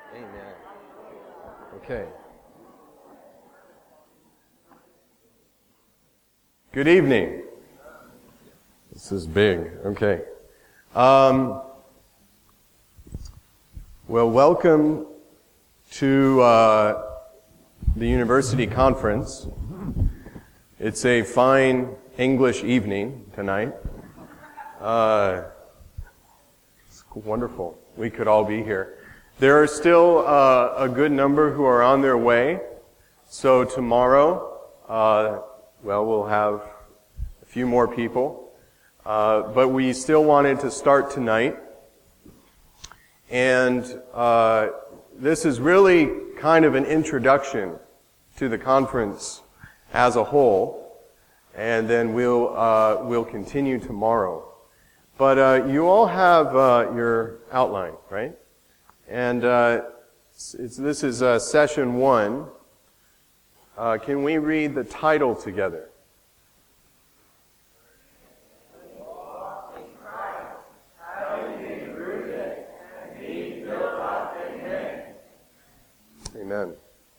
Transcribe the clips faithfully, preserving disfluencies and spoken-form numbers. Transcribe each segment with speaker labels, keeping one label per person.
Speaker 1: Amen. Okay. Good evening. This is big. Okay. Um, well, welcome to uh, the university conference. It's a fine English evening tonight. Uh, it's wonderful. We could all be here. There are still uh, a good number who are on their way. So tomorrow, uh, well, we'll have a few more people. Uh, but we still wanted to start tonight. And uh, this is really kind of an introduction to the conference as a whole. And then we'll uh, we'll continue tomorrow. But uh, you all have uh, your outline, right? And uh, it's, this is uh, session one. Uh, can we read the title together? Amen.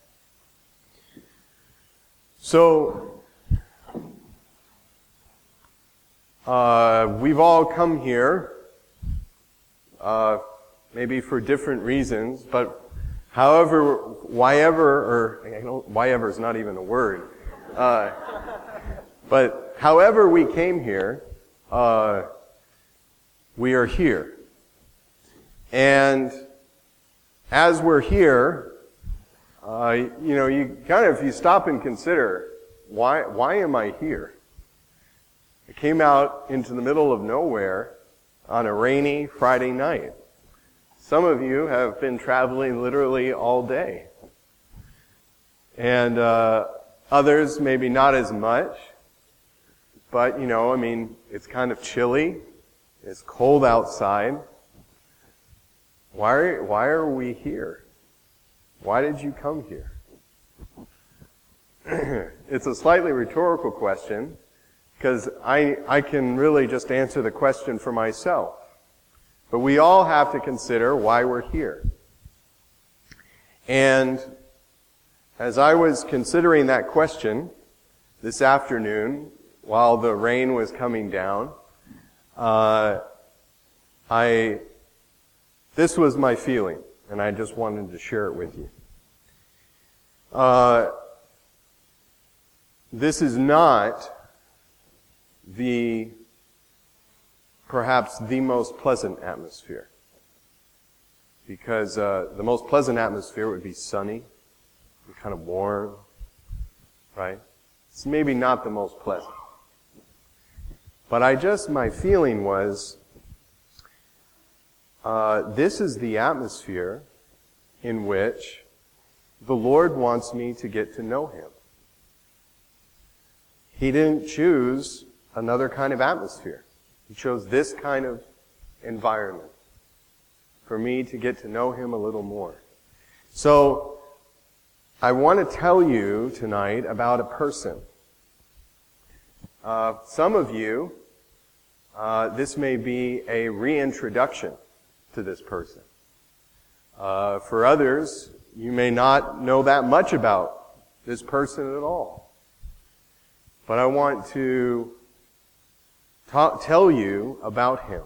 Speaker 1: So, uh, we've all come here, uh, maybe for different reasons, but however, why ever, or I don't, why ever is not even a word, uh, but however we came here, uh, we are here. And as we're here, uh, you know, you kind of, if you stop and consider, why, why am I here? I came out into the middle of nowhere on a rainy Friday night. Some of you have been traveling literally all day. And uh, others maybe not as much. But, you know, I mean, it's kind of chilly. It's cold outside. Why, why are we here? Why did you come here? It's a slightly rhetorical question, because I, I can really just answer the question for myself. But we all have to consider why we're here. And as I was considering that question this afternoon, while the rain was coming down, uh, I, this was my feeling, and I just wanted to share it with you. Uh, this is not the perhaps the most pleasant atmosphere. Because uh, the most pleasant atmosphere would be sunny, kind of warm, right? It's maybe not the most pleasant. But I just, my feeling was, uh, this is the atmosphere in which the Lord wants me to get to know Him. He didn't choose another kind of atmosphere. He chose this kind of environment for me to get to know Him a little more. So, I want to tell you tonight about a person. Uh, some of you, uh, this may be a reintroduction to this person. Uh, for others, you may not know that much about this person at all. But I want to ta- tell you about him.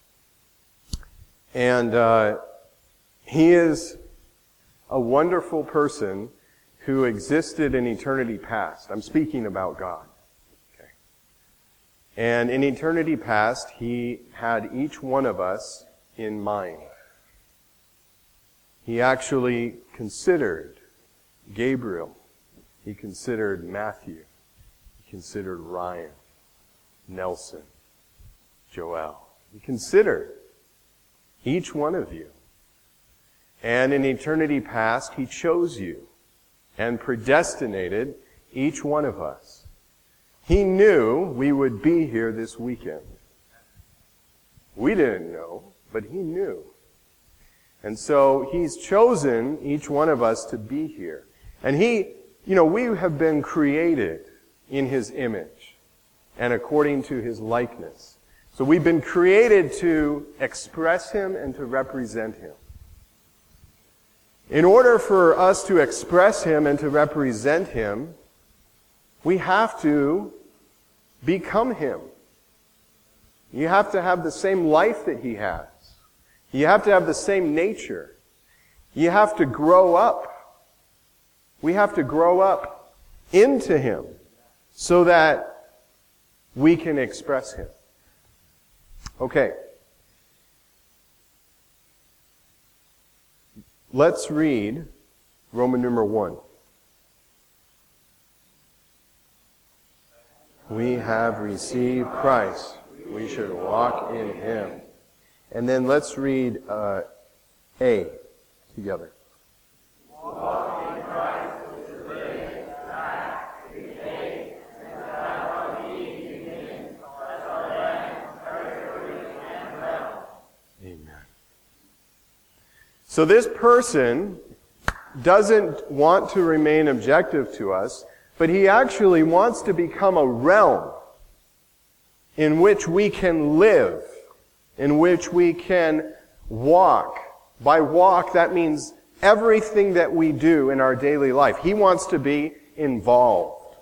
Speaker 1: And uh, he is a wonderful person who existed in eternity past. I'm speaking about God. Okay. And in eternity past, He had each one of us in mind. He actually considered Gabriel. He considered Matthew. He considered Ryan, Nelson, Joel. He considered each one of you. And in eternity past, He chose you and predestinated each one of us. He knew we would be here this weekend. We didn't know, but He knew. And so He's chosen each one of us to be here. And He, you know, we have been created in His image and according to His likeness. So we've been created to express Him and to represent Him. In order for us to express him and to represent him, we have to become him. You have to have the same life that he has. You have to have the same nature. You have to grow up. We have to grow up into him so that we can express him. Okay. Let's read Roman numeral one. We have received Christ. We should walk in him. And then let's read uh, A together. Walk in Christ with the faith, act in faith, and have our being in him, as our land, territory, and realm. Amen. So this person doesn't want to remain objective to us, but he actually wants to become a realm in which we can live, in which we can walk. By walk, that means everything that we do in our daily life. He wants to be involved.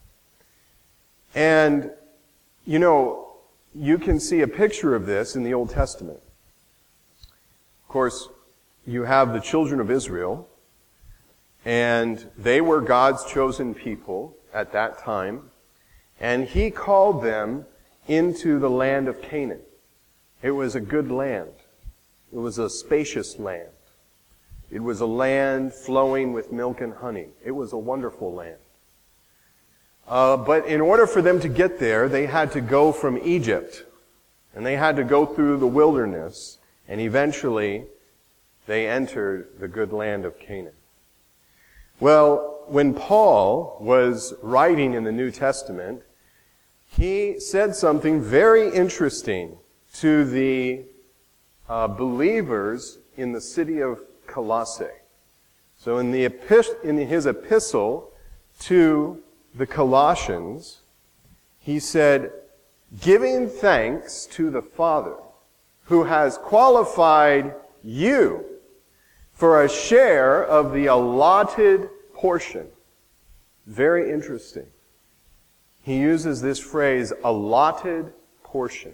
Speaker 1: And, you know, you can see a picture of this in the Old Testament. Of course, you have the children of Israel, and they were God's chosen people at that time, and he called them into the land of Canaan. It was a good land. It was a spacious land. It was a land flowing with milk and honey. It was a wonderful land. Uh, but in order for them to get there, they had to go from Egypt, and they had to go through the wilderness, and eventually they entered the good land of Canaan. Well, when Paul was writing in the New Testament, he said something very interesting to the uh, believers in the city of Colossae. So in, the epist- in his epistle to the Colossians, he said, giving thanks to the Father who has qualified you for a share of the allotted portion. Very interesting. He uses this phrase, allotted portion.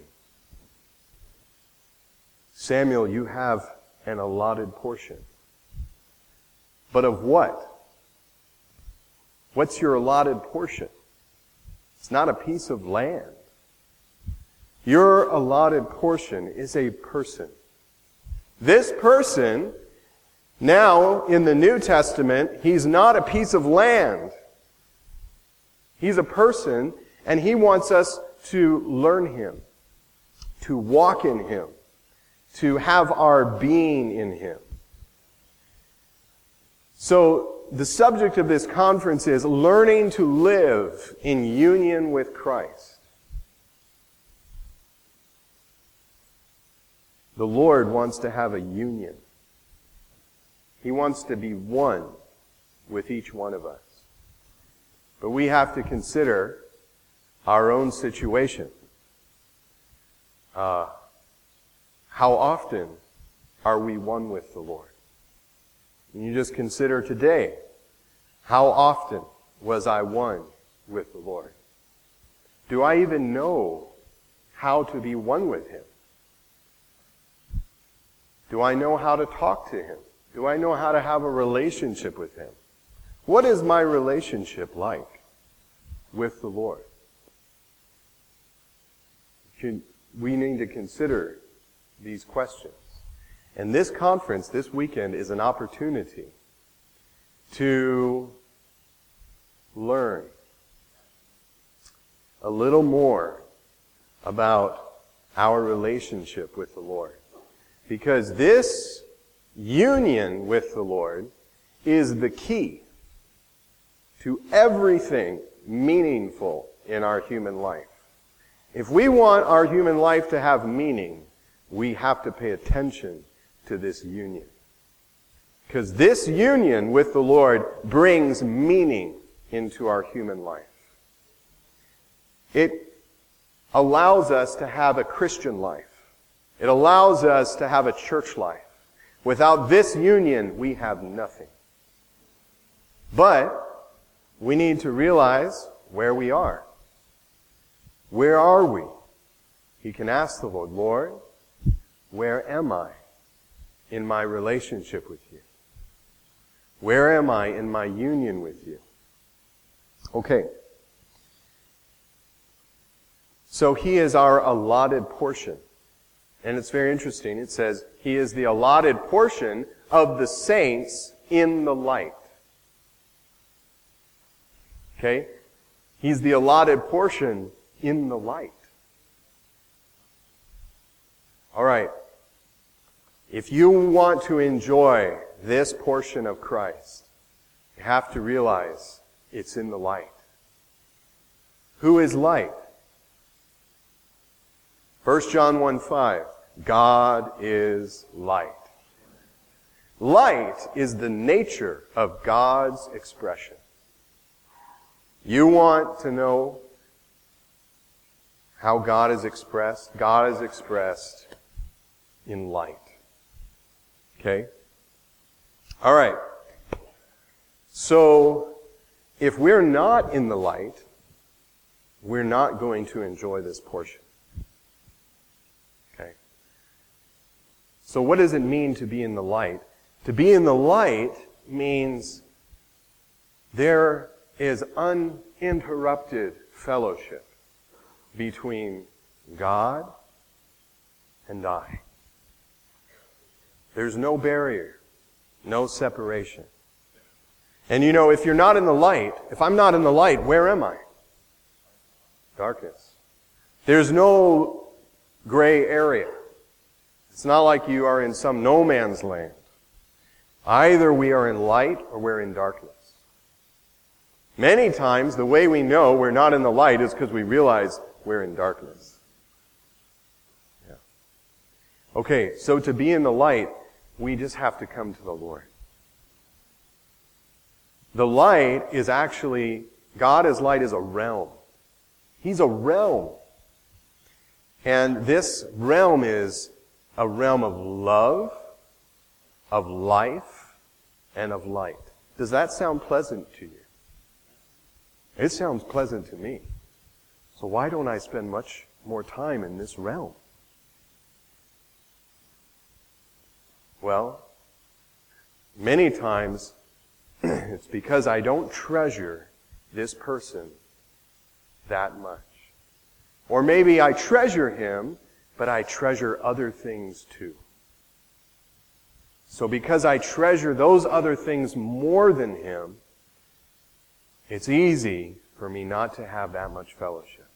Speaker 1: Samuel, you have an allotted portion. But of what? What's your allotted portion? It's not a piece of land. Your allotted portion is a person. This person, now in the New Testament, he's not a piece of land. He's a person, and he wants us to learn him, to walk in him, to have our being in him. So the subject of this conference is learning to live in union with Christ. The Lord wants to have a union. He wants to be one with each one of us. But we have to consider our own situation. Uh, how often are we one with the Lord? And you just consider today, how often was I one with the Lord? Do I even know how to be one with him? Do I know how to talk to him? Do I know how to have a relationship with him? What is my relationship like with the Lord? We need to consider these questions. And this conference this weekend is an opportunity to learn a little more about our relationship with the Lord. Because this union with the Lord is the key to everything meaningful in our human life. If we want our human life to have meaning, we have to pay attention to this union. Because this union with the Lord brings meaning into our human life. It allows us to have a Christian life. It allows us to have a church life. Without this union, we have nothing. But we need to realize where we are. Where are we? He can ask the Lord, Lord, where am I in my relationship with you? Where am I in my union with you? Okay. So he is our allotted portion. And it's very interesting. It says, he is the allotted portion of the saints in the light. Okay? He's the allotted portion in the light. All right. If you want to enjoy this portion of Christ, you have to realize it's in the light. Who is light? First John one five. God is light. Light is the nature of God's expression. You want to know how God is expressed? God is expressed in light. Okay? All right. So, if we're not in the light, we're not going to enjoy this portion. Okay? So what does it mean to be in the light? To be in the light means there is uninterrupted fellowship between God and I. There's no barrier, no separation. And you know, if you're not in the light, if I'm not in the light, where am I? Darkness. There's no gray area. It's not like you are in some no man's land. Either we are in light or we're in darkness. Many times, the way we know we're not in the light is because we realize we're in darkness. Yeah. Okay, so to be in the light, we just have to come to the Lord. The light is actually, God as light is a realm. He's a realm. And this realm is a realm of love, of life, and of light. Does that sound pleasant to you? It sounds pleasant to me. So why don't I spend much more time in this realm? Well, many times it's because I don't treasure this person that much. Or maybe I treasure him, but I treasure other things too. So because I treasure those other things more than him, it's easy for me not to have that much fellowship.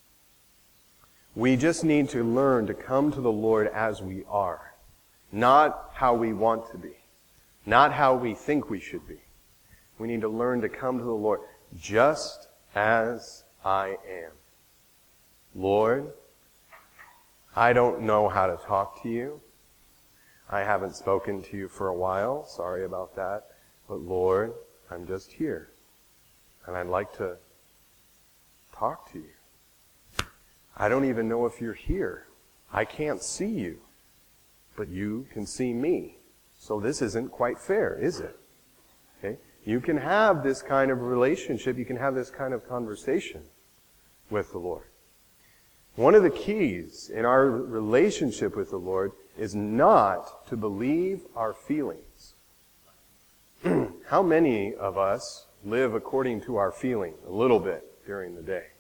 Speaker 1: We just need to learn to come to the Lord as we are. Not how we want to be. Not how we think we should be. We need to learn to come to the Lord just as I am. Lord, I don't know how to talk to you. I haven't spoken to you for a while. Sorry about that. But Lord, I'm just here. And I'd like to talk to you. I don't even know if you're here. I can't see you. But you can see me. So this isn't quite fair, is it? Okay? You can have this kind of relationship. You can have this kind of conversation with the Lord. One of the keys in our relationship with the Lord is not to believe our feelings. How many of us live according to our feeling a little bit during the day?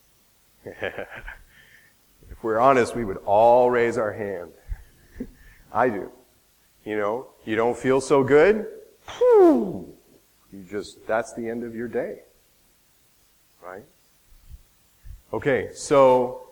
Speaker 1: If we're honest, we would all raise our hand. I do. You know, you don't feel so good? You just, that's the end of your day. Right? Okay, so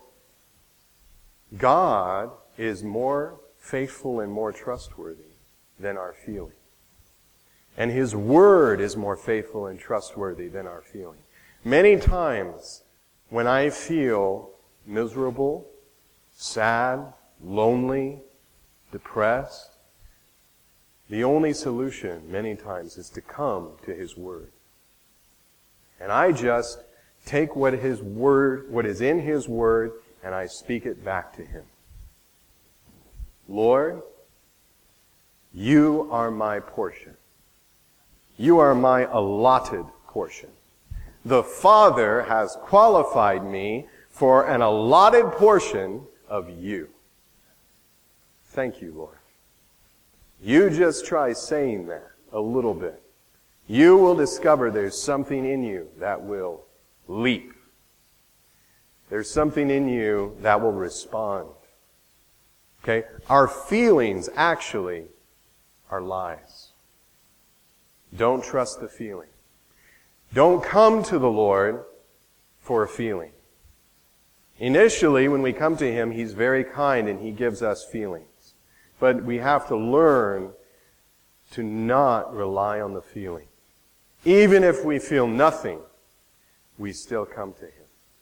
Speaker 1: God is more faithful and more trustworthy than our feeling. And His Word is more faithful and trustworthy than our feeling. Many times when I feel miserable, sad, lonely, depressed, the only solution many times is to come to His Word. And I just take what His Word, what is in His Word, and I speak it back to Him. Lord, You are my portion. You are my allotted portion. The Father has qualified me for an allotted portion of you. Thank you, Lord. You just try saying that a little bit. You will discover there's something in you that will leap. There's something in you that will respond. Okay? Our feelings actually are lies. Don't trust the feeling. Don't come to the Lord for a feeling. Initially, when we come to Him, He's very kind and He gives us feelings. But we have to learn to not rely on the feeling. Even if we feel nothing, we still come to Him.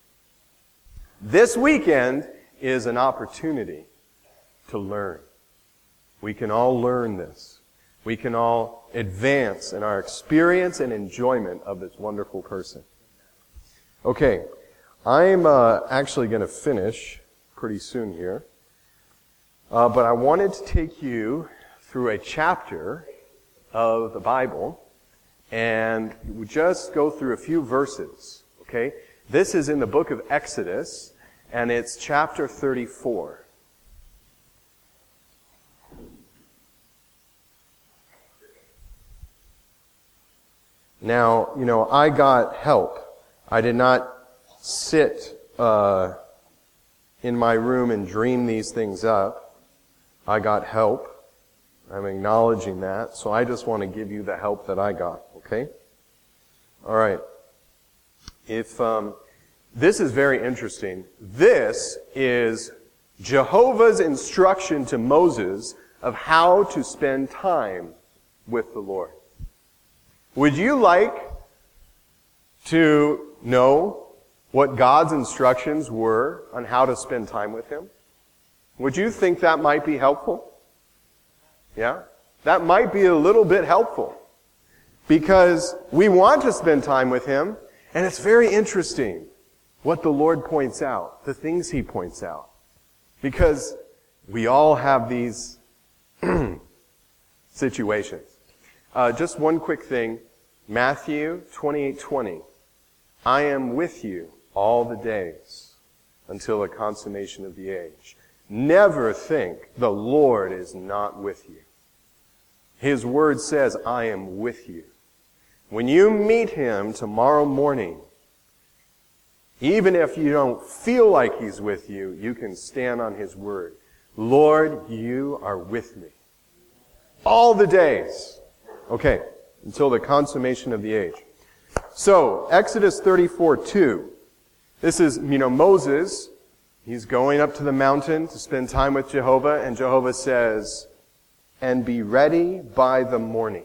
Speaker 1: This weekend is an opportunity to learn. We can all learn this. We can all advance in our experience and enjoyment of this wonderful person. Okay, I'm uh, actually going to finish pretty soon here. Uh, but I wanted to take you through a chapter of the Bible and we just go through a few verses, okay? This is in the book of Exodus, and it's chapter thirty-four. Now, you know, I got help. I did not sit uh, in my room and dream these things up. I got help. I'm acknowledging that. So I just want to give you the help that I got, okay? All right. If um, this is very interesting. This is Jehovah's instruction to Moses of how to spend time with the Lord. Would you like to know what God's instructions were on how to spend time with Him? Would you think that might be helpful? Yeah? That might be a little bit helpful. Because we want to spend time with Him, and it's very interesting what the Lord points out, the things He points out. Because we all have these situations. Uh, just one quick thing. Matthew twenty-eight twenty. I am with you all the days until the consummation of the age. Never think the Lord is not with you. His word says, I am with you. When you meet Him tomorrow morning, even if you don't feel like He's with you, you can stand on His word. Lord, you are with me. All the days. Okay, until the consummation of the age. So, Exodus thirty-four two. This is, you know, Moses. He's going up to the mountain to spend time with Jehovah, and Jehovah says, and be ready by the morning.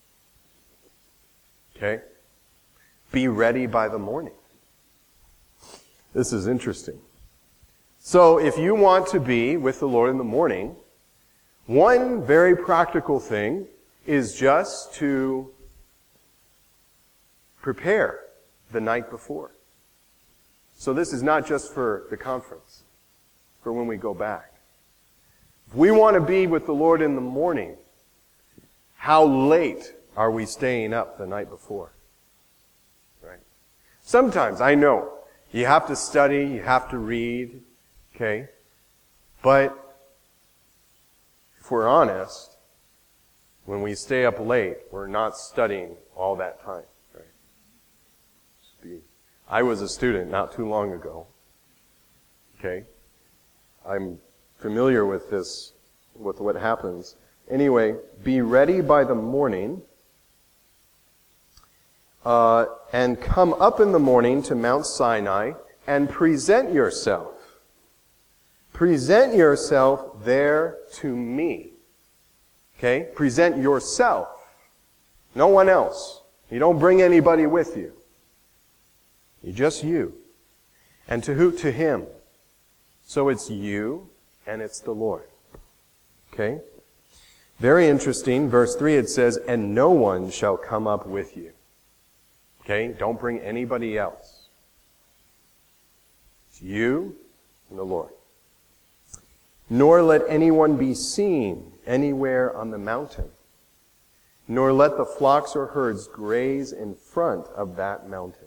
Speaker 1: Okay? Be ready by the morning. This is interesting. So, if you want to be with the Lord in the morning, one very practical thing is just to prepare the night before. So this is not just for the conference, for when we go back. If we want to be with the Lord in the morning, how late are we staying up the night before? Right? Sometimes, I know, you have to study, you have to read, okay? But if we're honest, when we stay up late, we're not studying all that time. Right? I was a student not too long ago. Okay? I'm familiar with this, with what happens. Anyway, be ready by the morning, uh, and come up in the morning to Mount Sinai and present yourself. Present yourself there to me. Okay? Present yourself. No one else. You don't bring anybody with you. You just you. And to who? To Him. So it's you and it's the Lord. Okay? Very interesting. Verse three, it says, and no one shall come up with you. Okay? Don't bring anybody else. It's you and the Lord. Nor let anyone be seen anywhere on the mountain, nor let the flocks or herds graze in front of that mountain.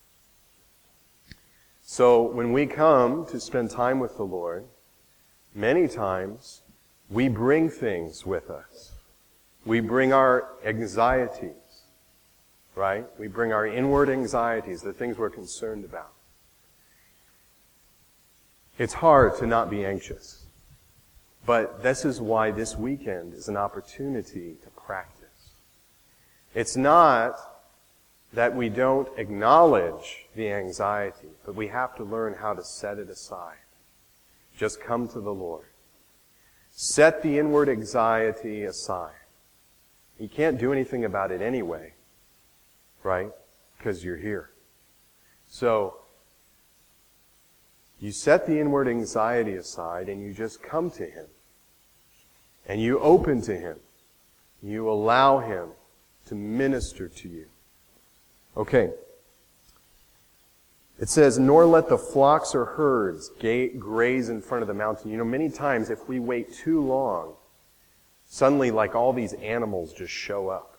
Speaker 1: So when we come to spend time with the Lord, many times we bring things with us. We bring our anxieties, right? We bring our inward anxieties, the things we're concerned about. It's hard to not be anxious. But this is why this weekend is an opportunity to practice. It's not that we don't acknowledge the anxiety, but we have to learn how to set it aside. Just come to the Lord. Set the inward anxiety aside. You can't do anything about it anyway, right? Because you're here. So, you set the inward anxiety aside and you just come to Him. And you open to Him. You allow Him to minister to you. Okay. It says, nor let the flocks or herds graze in front of the mountain. You know, many times if we wait too long, suddenly like all these animals just show up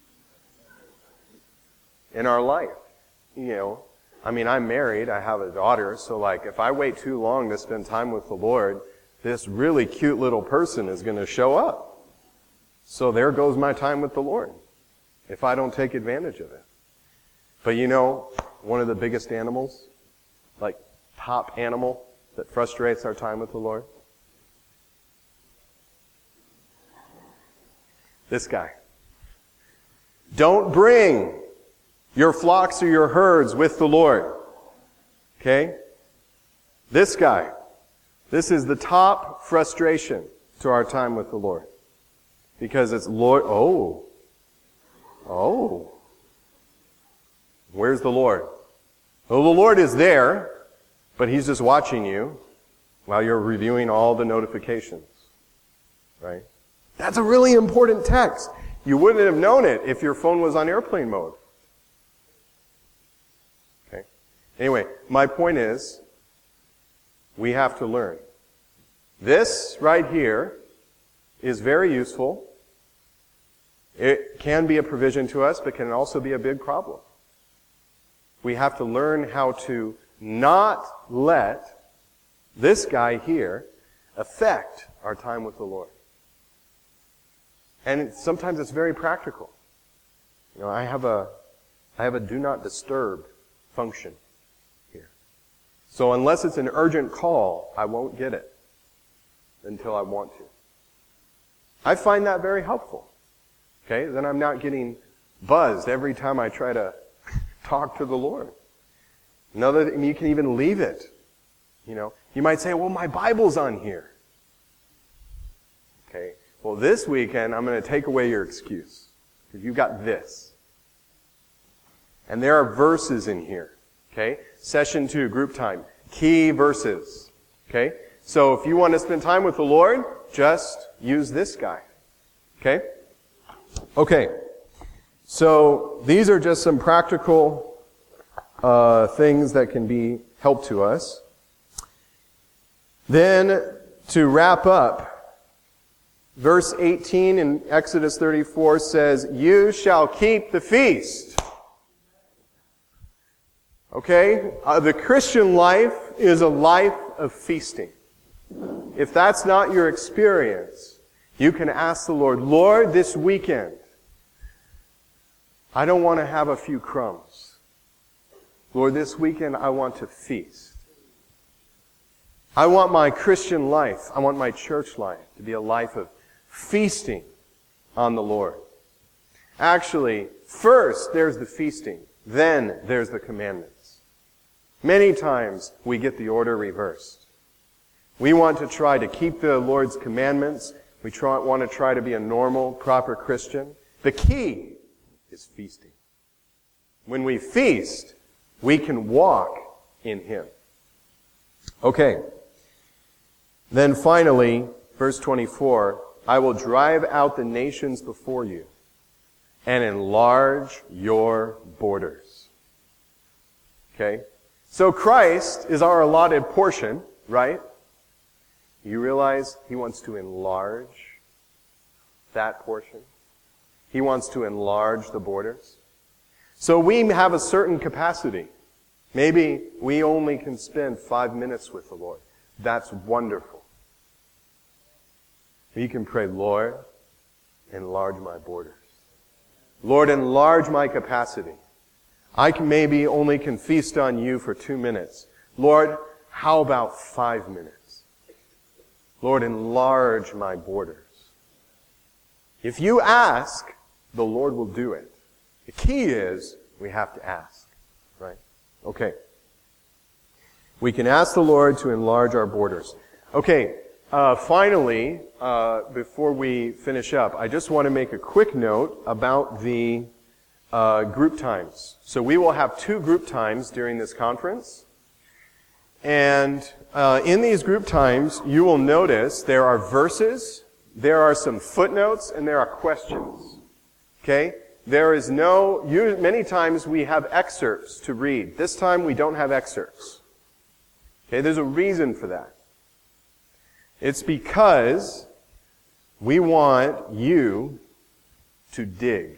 Speaker 1: in our life. You know, I mean, I'm married, I have a daughter, so like if I wait too long to spend time with the Lord, this really cute little person is going to show up. So there goes my time with the Lord, if I don't take advantage of it. But you know, one of the biggest animals, like top animal that frustrates our time with the Lord? This guy. Don't bring your flocks or your herds with the Lord. Okay? This guy. This is the top frustration to our time with the Lord. Because it's Lord, oh, oh. Where's the Lord? Well, the Lord is there, but He's just watching you while you're reviewing all the notifications. Right? That's a really important text. You wouldn't have known it if your phone was on airplane mode. Okay? Anyway, my point is, we have to learn. This right here is very useful. It can be a provision to us, but can also be a big problem. We have to learn how to not let this guy here affect our time with the Lord. And it, sometimes it's very practical. You know, I have a, I have a do not disturb function here. So unless it's an urgent call, I won't get it until I want to. I find that very helpful. Okay, then I'm not getting buzzed every time I try to talk to the Lord. Another thing, you can even leave it. You know, you might say, well, my Bible's on here. Okay, well, this weekend I'm going to take away your excuse because you've got this. And there are verses in here. Okay, session two, group time, key verses. Okay, so if you want to spend time with the Lord, just use this guy. Okay? Okay. So these are just some practical uh, things that can be help to us. Then, to wrap up, verse eighteen in Exodus thirty-four says, "You shall keep the feast." Okay? Uh, the Christian life is a life of feasting. If that's not your experience, you can ask the Lord, Lord, this weekend, I don't want to have a few crumbs. Lord, this weekend I want to feast. I want my Christian life, I want my church life to be a life of feasting on the Lord. Actually, first there's the feasting, then there's the commandments. Many times we get the order reversed. We want to try to keep the Lord's commandments. We try, want to try to be a normal, proper Christian. The key is feasting. When we feast, we can walk in Him. Okay. Then finally, verse twenty-four, I will drive out the nations before you and enlarge your borders. Okay? So Christ is our allotted portion, right? You realize He wants to enlarge that portion. He wants to enlarge the borders. So we have a certain capacity. Maybe we only can spend five minutes with the Lord. That's wonderful. You can pray, Lord, enlarge my borders. Lord, enlarge my capacity. I can maybe only can feast on you for two minutes. Lord, how about five minutes? Lord, enlarge my borders. If you ask, the Lord will do it. The key is we have to ask, right? Okay. We can ask the Lord to enlarge our borders. Okay, uh, finally, uh, before we finish up, I just want to make a quick note about the uh, group times. So we will have two group times during this conference. And uh, in these group times, you will notice there are verses, there are some footnotes, and there are questions. Okay? There is no, you, many times we have excerpts to read. This time we don't have excerpts. Okay, there's a reason for that. It's because we want you to dig.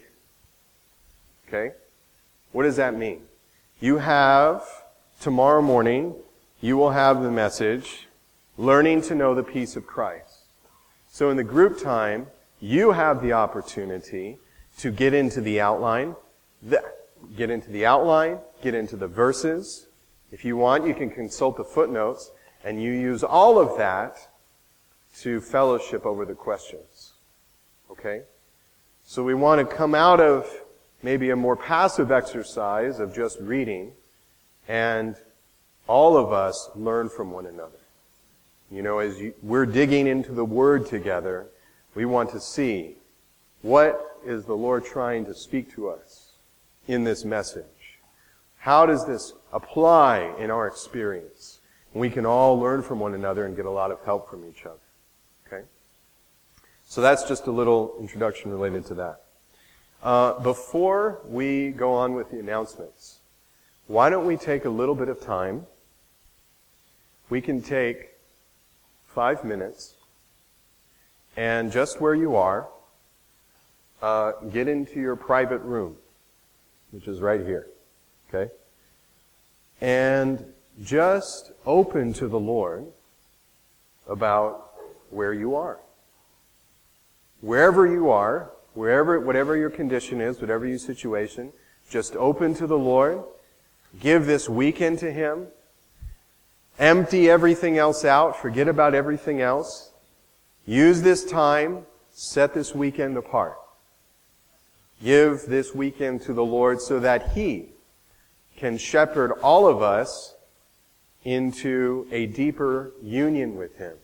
Speaker 1: Okay? What does that mean? You have, tomorrow morning, you will have the message, Learning to Know the Peace of Christ. So in the group time, you have the opportunity to get into the outline, get into the outline, get into the verses. If you want, you can consult the footnotes, and you use all of that to fellowship over the questions. Okay? So we want to come out of maybe a more passive exercise of just reading, and all of us learn from one another. You know, as you, we're digging into the Word together, we want to see what is the Lord trying to speak to us in this message. How does this apply in our experience? We can all learn from one another and get a lot of help from each other. Okay? So that's just a little introduction related to that. Uh, before we go on with the announcements, why don't we take a little bit of time? We can take five minutes, and just where you are, uh, get into your private room, which is right here. Okay? And just open to the Lord about where you are. Wherever you are, wherever, whatever your condition is, whatever your situation, just open to the Lord. Give this weekend to Him. Empty everything else out. Forget about everything else. Use this time. Set this weekend apart. Give this weekend to the Lord so that He can shepherd all of us into a deeper union with Him.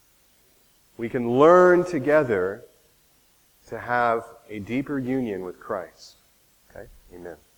Speaker 1: We can learn together to have a deeper union with Christ. Okay? Amen.